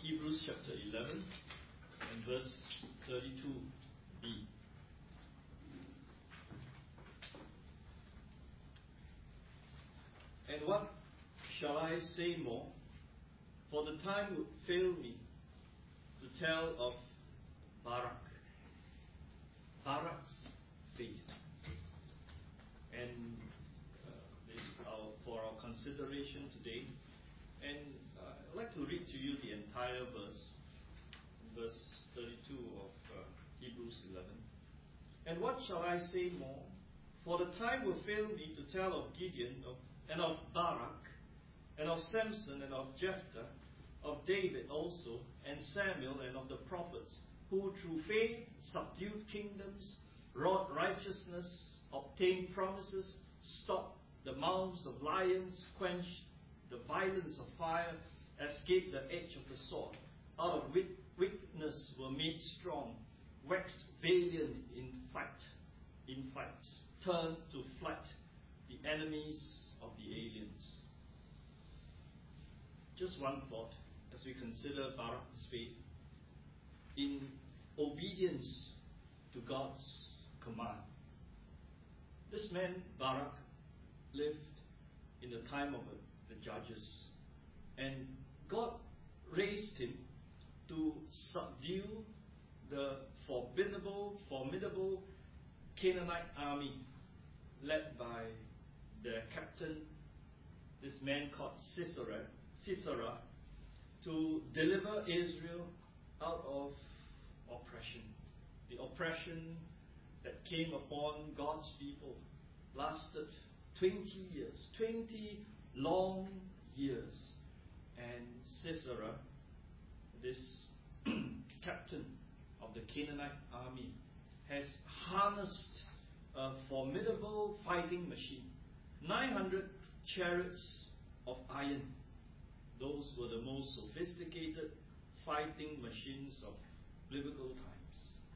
Hebrews chapter 11 and verse 32b. And what shall I say more? For the time would fail me to tell of Barak's faith. And for our consideration today. And I'd like to read to you the entire verse 32 of Hebrews 11. And what shall I say more? For the time will fail me to tell of Gideon, and of Barak, and of Samson, and of Jephthah, of David also, and Samuel, and of the prophets, who through faith subdued kingdoms, wrought righteousness, obtained promises, stopped the mouths of lions, quenched the violence of fire, escaped the edge of the sword, out of weakness were made strong, waxed valiant in fight, turned to flight the enemies of the aliens. Just one thought as we consider Barak's faith in obedience to God's command. This man, Barak, lived in the time of the judges, and God raised him to subdue the formidable Canaanite army led by their captain, this man called Sisera, to deliver Israel out of oppression. The oppression that came upon God's people lasted 20 years, 20 long years. And Sisera, this captain of the Canaanite army, has harnessed a formidable fighting machine. 900 chariots of iron. Those were the most sophisticated fighting machines of biblical times.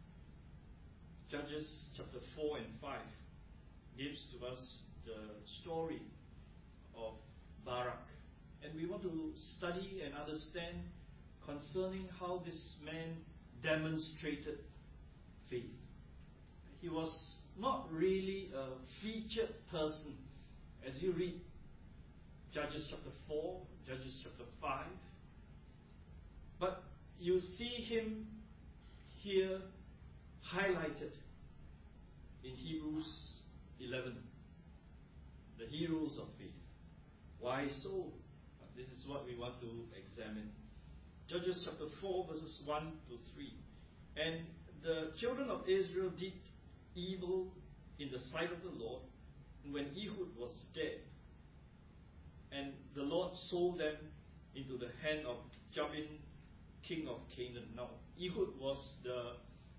Judges chapter 4 and 5 gives to us the story of Barak. And we want to study and understand concerning how this man demonstrated faith. He was not really a featured person as you read Judges chapter 4, Judges chapter 5. But you see him here highlighted in Hebrews 11. The heroes of faith. Why so? This is what we want to examine. Judges chapter 4 verses 1 to 3. And the children of Israel did evil in the sight of the Lord when Ehud was dead. And the Lord sold them into the hand of Jabin, king of Canaan. Now, Ehud was the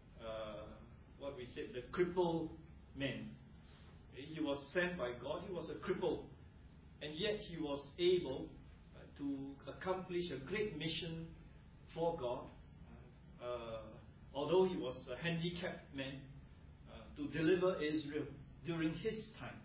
crippled man. He was sent by God. He was a cripple, and yet he was able to accomplish a great mission for God. Although he was a handicapped man, to deliver Israel during his time.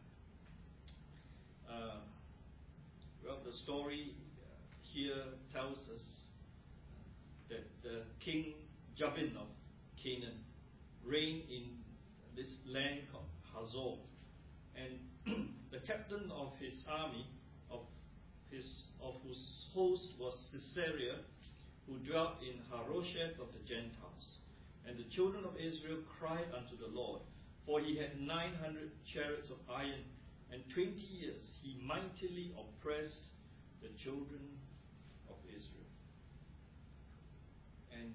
The story here tells us that the king Jabin of Canaan reigned in this land called Hazor, and the captain of his army, of whose host was Sisera, who dwelt in Harosheth of the Gentiles. And the children of Israel cried unto the Lord, for he had 900 chariots of iron, and 20 years he mightily oppressed the children of Israel. And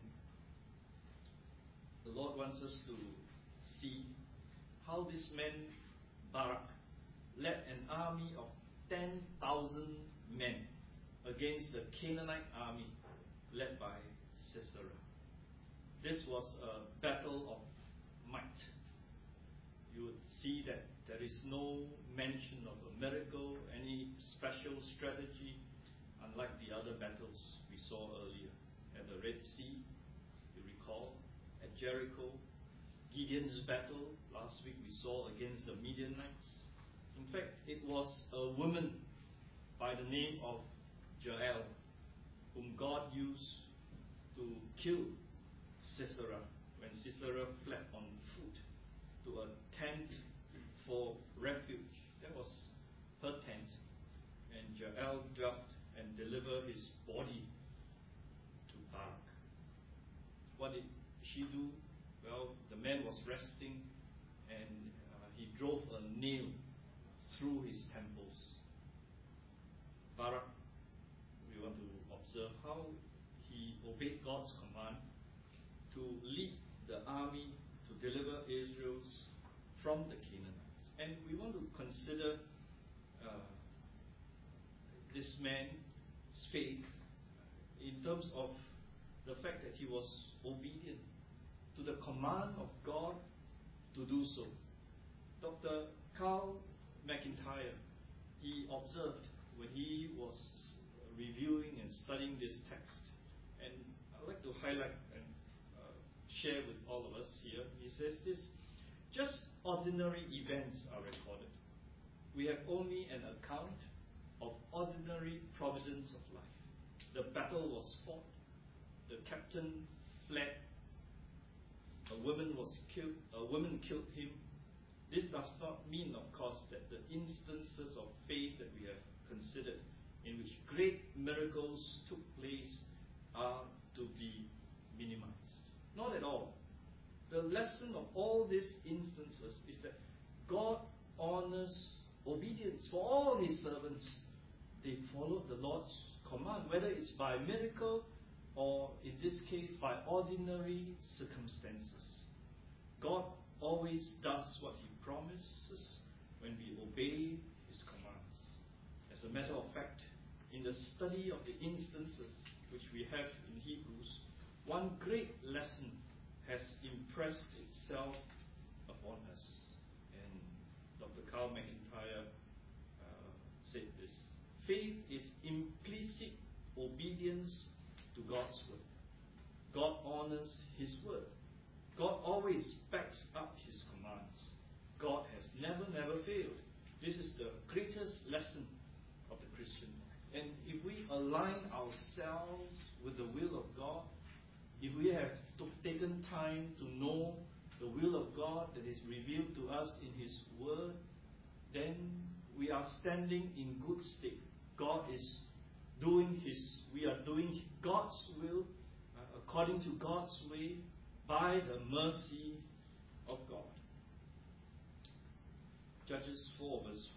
the Lord wants us to see how this man Barak led an army of 10,000 men against the Canaanite army led by Sisera. This was a battle of might. You would see that there is no mention of a miracle, any special strategy, unlike the other battles we saw earlier. At the Red Sea, you recall, at Jericho, Gideon's battle, last week we saw against the Midianites. In fact, it was a woman by the name of Jael, whom God used killed Sisera when Sisera fled on foot to a tent for refuge. That was her tent. And Jael dwelt and delivered his body to Barak. What did she do? Well, the man was resting, and he drove a nail through his temples. Barak, we want to observe how he obeyed God's command to lead the army to deliver Israel from the Canaanites. And we want to consider this man's faith in terms of the fact that he was obedient to the command of God to do so. Dr. Carl McIntyre, he observed when he was reviewing and studying this text, and I'd like to highlight and share with all of us here. He says this: just ordinary events are recorded. We have only an account of ordinary providence of life. The battle was fought, the captain fled, a woman killed him. This does not mean, of course, that the instances of faith that we have considered, in which great miracles took place, are to be minimized. Not at all. The lesson of all these instances is that God honors obedience for all His servants. They followed the Lord's command, whether it's by miracle or, in this case, by ordinary circumstances. God always does what He promises when we obey His commands. As a matter of fact, in the study of the instances which we have in Hebrews, one great lesson has impressed itself upon us. And Dr. Carl McIntyre said this: faith is implicit obedience to God's word. God honors His word. God always backs up His commands. God has never failed. This is the greatest lesson of the Christian. And if we align ourselves with the will of God, if we have taken time to know the will of God that is revealed to us in His word, then we are standing in good state. We are doing God's will according to God's way by the mercy of God. Judges 4 verse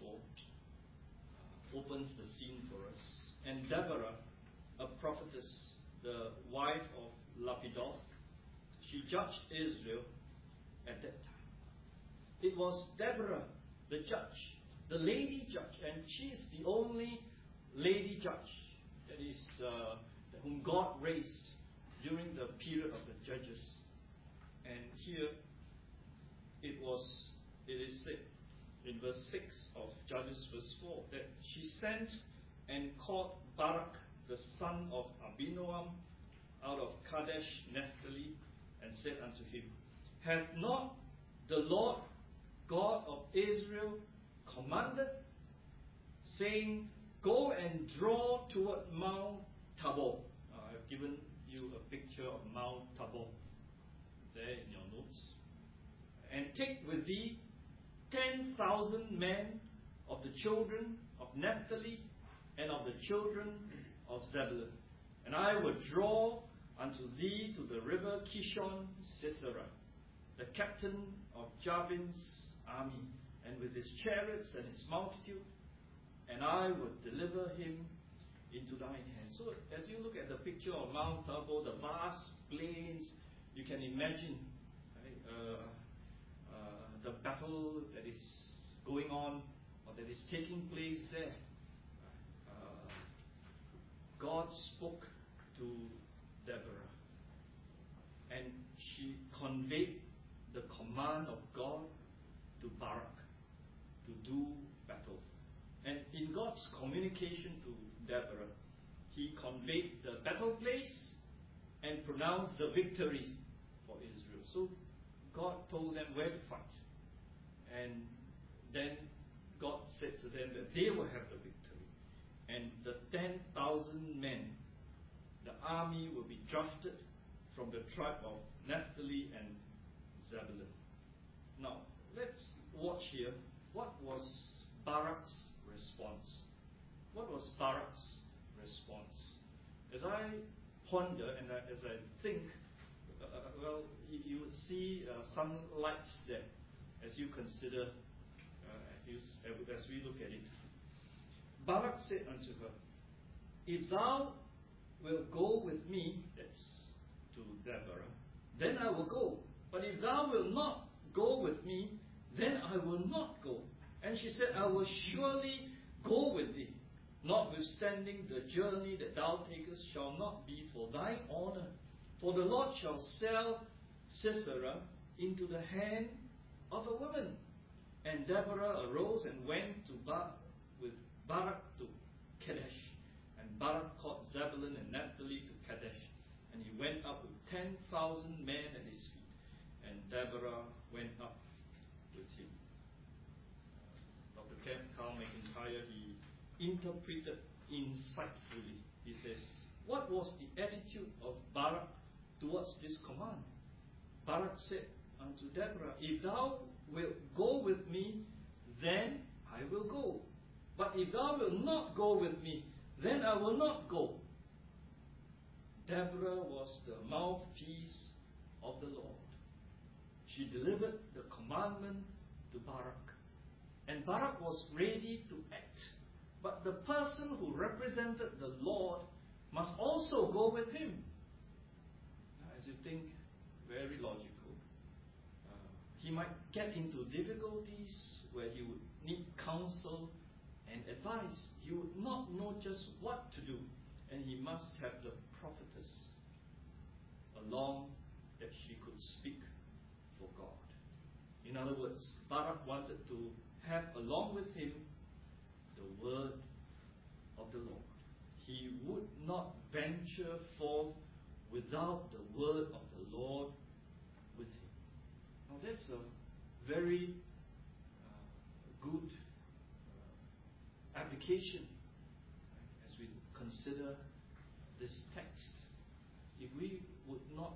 4 opens the scene for us. And Deborah, a prophetess, the wife of Lapidoth, she judged Israel at that time. It was Deborah, the judge, the lady judge, and she is the only lady judge that is whom God raised during the period of the judges. And here it is said in verse 6 of Judges verse 4 that she sent and called Barak the son of Abinoam out of Kadesh Naphtali, and said unto him, hath not the Lord God of Israel commanded, saying, go and draw toward Mount Tabor? I've given you a picture of Mount Tabor there in your notes. And take with thee 10,000 men of the children of Naphtali and of the children of Zebulun. And I will draw unto thee to the river Kishon Sisera, the captain of Jabin's army, and with his chariots and his multitude, and I will deliver him into thine hand. So as you look at the picture of Mount Tabor, the vast plains, you can imagine the battle that is going on, or that is taking place there. God spoke to Deborah, and she conveyed the command of God to Barak to do battle. And in God's communication to Deborah, He conveyed the battle place and pronounced the victory for Israel. So God told them where to fight. And then God said to them that they will have the victory. And the 10,000 men, the army will be drafted from the tribe of Naphtali and Zebulun. Now, let's watch here. What was Barak's response? What was Barak's response? As I ponder and as I think, you would see some light there as you consider, as we look at it. Barak said unto her, If thou wilt go with me, that's to Deborah, then I will go. But if thou wilt not go with me, then I will not go. And she said, I will surely go with thee, notwithstanding the journey that thou takest shall not be for thine honor. For the Lord shall sell Sisera into the hand of a woman. And Deborah arose and went with Barak to Kadesh. And Barak called Zebulun and Naphtali to Kadesh. And he went up with 10,000 men at his feet. And Deborah went up with him. Dr. Carl McIntyre, he interpreted insightfully. He says, what was the attitude of Barak towards this command? Barak said unto Deborah, If thou wilt go with me, then I will go. But if thou wilt not go with me, then I will not go. Deborah was the mouthpiece of the Lord. She delivered the commandment to Barak. And Barak was ready to act. But the person who represented the Lord must also go with him. As you think, very logical. He might get into difficulties where he would need counsel and advice. He would not know just what to do. And he must have the prophetess along that she could speak for God. In other words, Barak wanted to have along with him the word of the Lord. He would not venture forth without the word of the Lord with him. Now that's a very good application as we consider this text. If we would not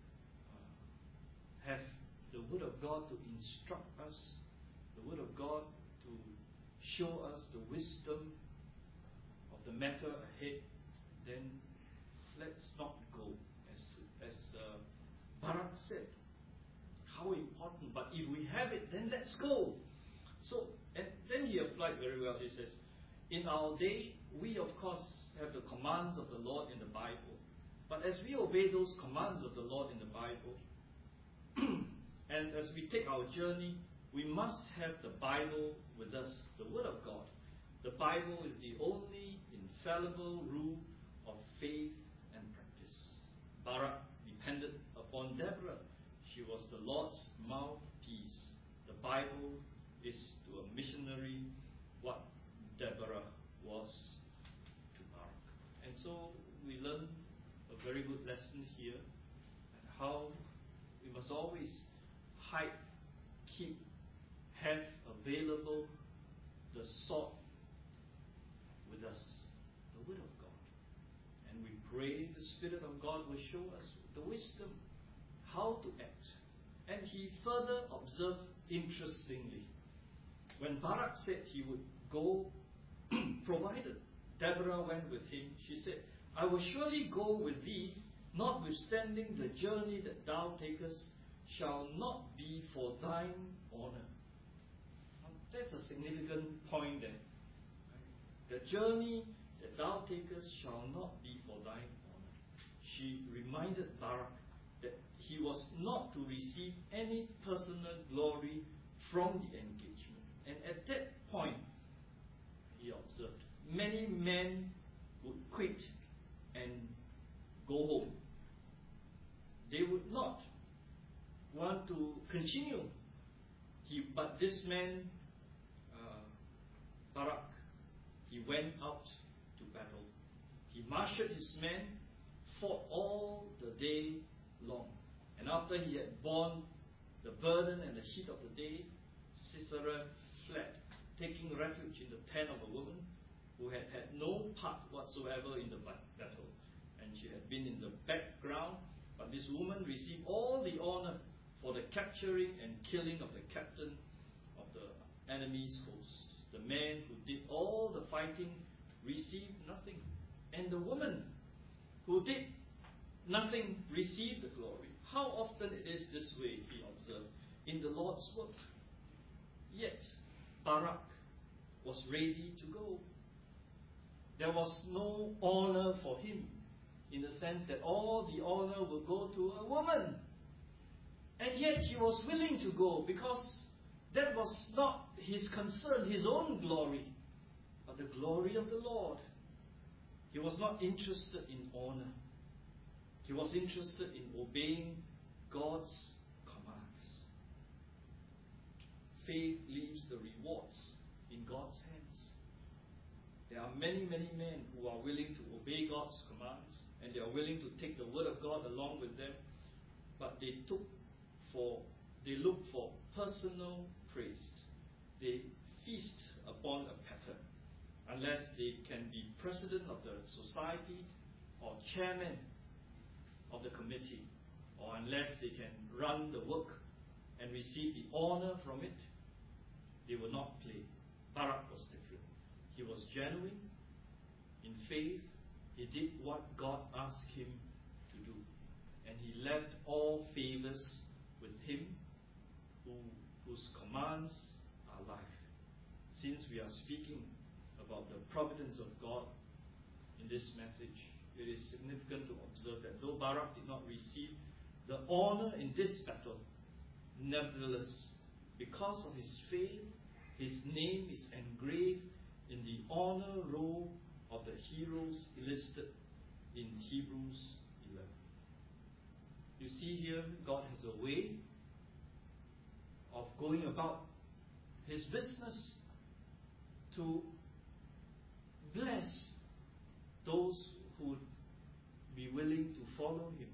have the word of God to instruct us, the word of God to show us the wisdom of the matter ahead, then let's not go. As Barak said, how important, but if we have it, then let's go. So, and then he applied very well. He says, in our day, we of course have the commands of the Lord in the Bible. But as we obey those commands of the Lord in the Bible, and as we take our journey, we must have the Bible with us, the Word of God. The Bible is the only infallible rule of faith and practice. Barak depended upon Deborah. She was the Lord's mouthpiece. The Bible is to a missionary what Deborah was to Barak. And so we learn a very good lesson here, and how we must always have available the sword with us, the Word of God. And we pray the Spirit of God will show us the wisdom how to act. And he further observed interestingly, when Barak said he would go, provided Deborah went with him, she said, I will surely go with thee, notwithstanding the journey that thou takest shall not be for thine honor. Now, that's a significant point there. The journey that thou takest shall not be for thine honor. She reminded Barak that he was not to receive any personal glory from the engagement. And at that point, he observed, many men would quit and go home. They would not want to continue. But this man, Barak, he went out to battle. He marshaled his men, fought all the day long. And after he had borne the burden and the heat of the day, Sisera fled, taking refuge in the tent of a woman who had had no part whatsoever in the battle. And she had been in the background, but this woman received all the honor for the capturing and killing of the captain of the enemy's host. The man who did all the fighting received nothing. And the woman who did nothing received the glory. How often it is this way, we observe, in the Lord's work. Yet, Barak was ready to go. There was no honor for him, in the sense that all the honor will go to a woman. And yet he was willing to go, because that was not his concern, his own glory, but the glory of the Lord. He was not interested in honor. He was interested in obeying God's commands. Faith leaves the rewards in God's hands. There are many, many men who are willing to obey God's commands, and they are willing to take the word of God along with them, but they look for personal praise. They feast upon a pattern, unless they can be president of the society or chairman of the committee, or unless they can run the work and receive the honor from it, they will not play. Barak was different. He was genuine in faith. He did what God asked him to do. And he left all favors with him whose commands are life. Since we are speaking about the providence of God in this message, it is significant to observe that though Barak did not receive the honor in this battle, nevertheless, because of his faith, his name is engraved in the honor roll of the heroes listed in Hebrews 11. You see here, God has a way of going about his business to bless those who would be willing to follow him.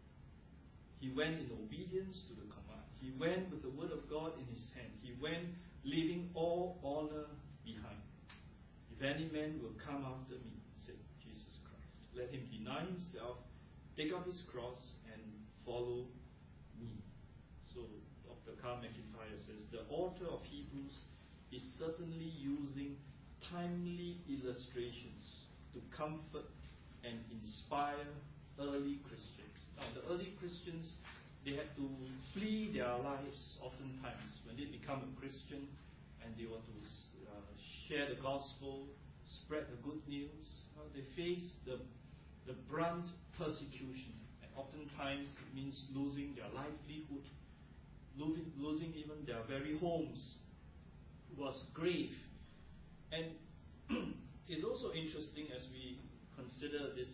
He went in obedience to the command. He went with the word of God in his hand. He went leaving all honor behind. If any man will come after me, said Jesus Christ, let him deny himself, take up his cross, and follow me. So Dr. Carl McIntyre says, the author of Hebrews is certainly using timely illustrations to comfort and inspire early Christians. Now, the early Christians, they had to flee their lives oftentimes when they become a Christian and they want to share the gospel, spread the good news. They face the brunt persecution, and oftentimes it means losing their livelihood, losing even their very homes. It was grave. And it's also interesting as we consider this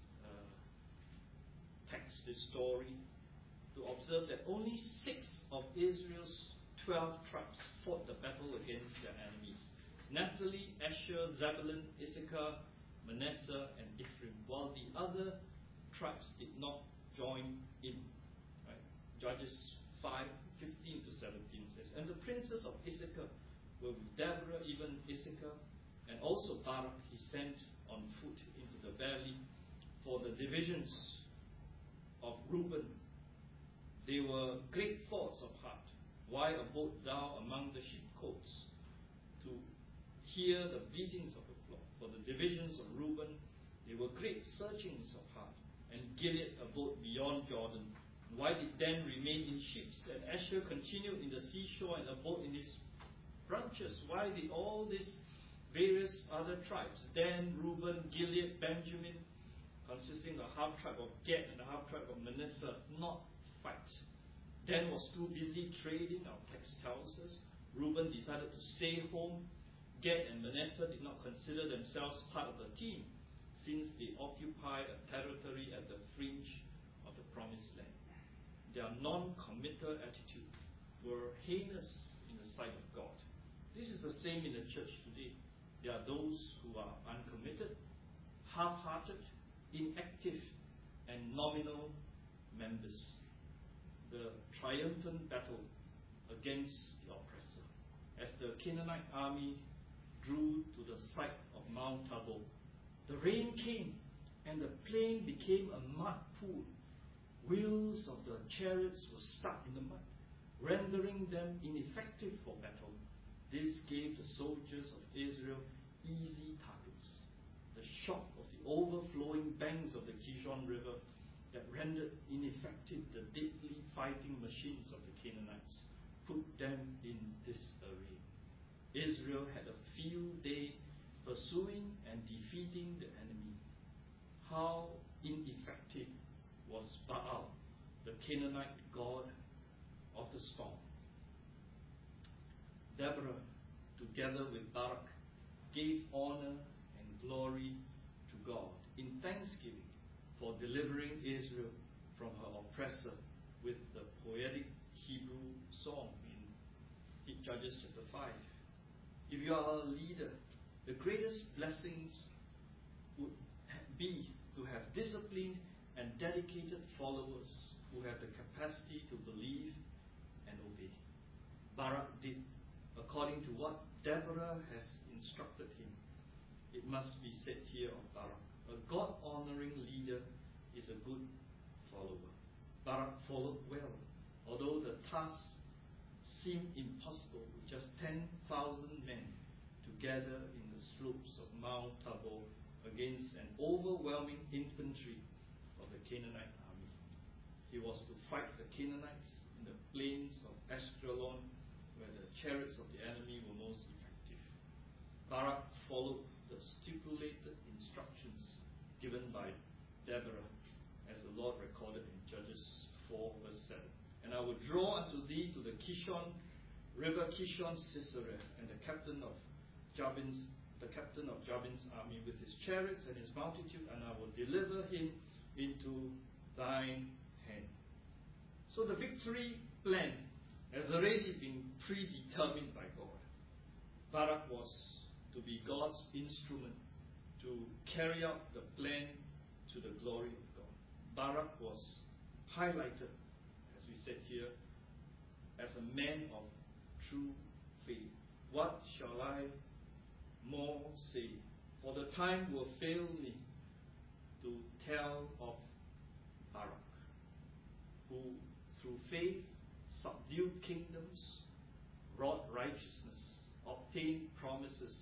text, this story, to observe that only 6 of Israel's 12 tribes fought the battle against their enemies. Naphtali, Asher, Zebulun, Issachar, Manasseh, and Ephraim, while the other tribes did not join in. Right? Judges 5:15 to 17 says, and the princes of Issachar were with Deborah, even Issachar, and also Barak he sent on foot into the valley for the divisions of Reuben. They were great faults of heart. Why abode thou among the sheepcotes, to hear the beatings of the flock? For the divisions of Reuben, they were great searchings of heart. And Gilead abode beyond Jordan. Why did Dan remain in ships, and Asher continued in the seashore and abode in its branches? Why did all these various other tribes, Dan, Reuben, Gilead, Benjamin, consisting of half tribe of Gad and the half tribe of Manasseh, not fight? Dan was too busy trading, our text tells us. Reuben decided to stay home. Gad and Manasseh did not consider themselves part of the team, since they occupy a territory at the fringe of the promised land. Their non-committal attitude were heinous in the sight of God. This is the same in the church today. There are those who are uncommitted, half-hearted, inactive, and nominal members. The triumphant battle against the oppressor. As the Canaanite army drew to the site of Mount Tabor, the rain came and the plain became a mud pool. wheels of the chariots were stuck in the mud, rendering them ineffective for battle. This gave the soldiers of Israel easy targets. The shock of the overflowing banks of the Kishon River that rendered ineffective the deadly fighting machines of the Canaanites put them in disarray. Israel had a field day pursuing and defeating the enemy. How ineffective was Baal, the Canaanite god of the storm. Deborah, together with Barak, gave honor and glory to God in thanksgiving for delivering Israel from her oppressor with the poetic Hebrew song in Judges chapter 5. If you are a leader, the greatest blessings would be to have disciplined and dedicated followers who have the capacity to believe and obey. Barak did according to what Deborah has instructed him. It must be said here of Barak, a God-honoring leader is a good follower. Barak followed well, although the task seemed impossible with just 10,000 men to gather in the slopes of Mount Tabor against an overwhelming infantry of the Canaanite army. He was to fight the Canaanites in the plains of Ashkelon, where the chariots of the enemy were most effective. Barak followed the stipulated instructions given by Deborah, as the Lord recorded in Judges 4 verse 7. And I will draw unto thee to the Kishon river, Kishon Sisera, and the captain of Jabin's army with his chariots and his multitude, and I will deliver him into thine hand. So the victory plan has already been predetermined by God. Barak was to be God's instrument to carry out the plan to the glory of God. Barak was highlighted, as we said here, as a man of true faith. What shall I more say? For the time will fail me to tell of Barak, who through faith subdued kingdoms, wrought righteousness, obtained promises,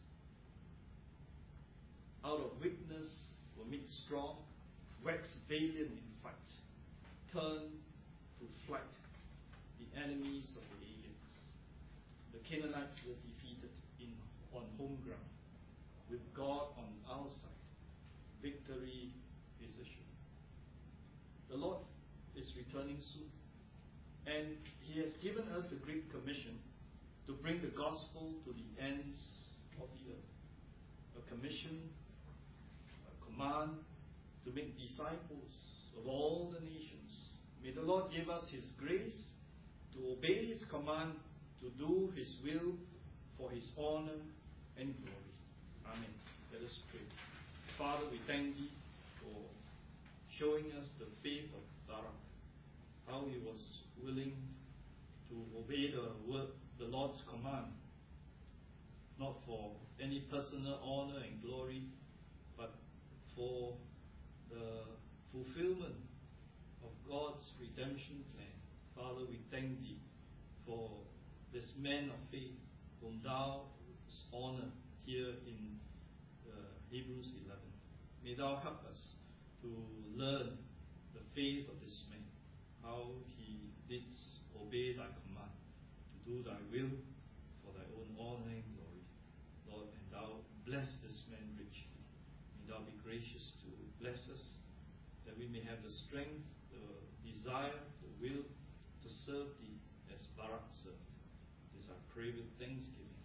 out of weakness were made strong, waxed valiant in fight, turned to flight the enemies of the aliens. The Canaanites were defeated on home ground. With God on our side, victory is assured. The Lord is returning soon, and He has given us the Great Commission to bring the gospel to the ends of the earth. A commission, a command to make disciples of all the nations. May the Lord give us His grace to obey His command, to do His will for His honor and glory. Amen. Let us pray. Father, we thank Thee for showing us the faith of Barak, how he was willing to obey the Lord's command, not for any personal honor and glory, but for the fulfillment of God's redemption plan. Father, we thank Thee for this man of faith whom Thou honor here in Hebrews 11. May Thou help us to learn the faith of this man, how he did obey Thy command, to do Thy will for Thy own honor and glory. Lord, and Thou bless this man richly. May Thou be gracious to bless us, that we may have the strength, the desire, the will to serve Thee as Barak served. This I pray with thanksgiving.